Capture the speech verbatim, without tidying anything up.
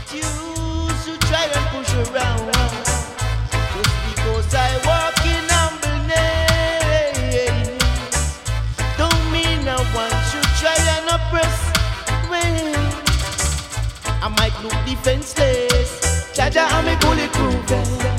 used to try and push around. Just because I walk in humbleness, don't mean I want to try and oppress. Well, I might look defenseless. Jaja, I'm a bulletproof vest.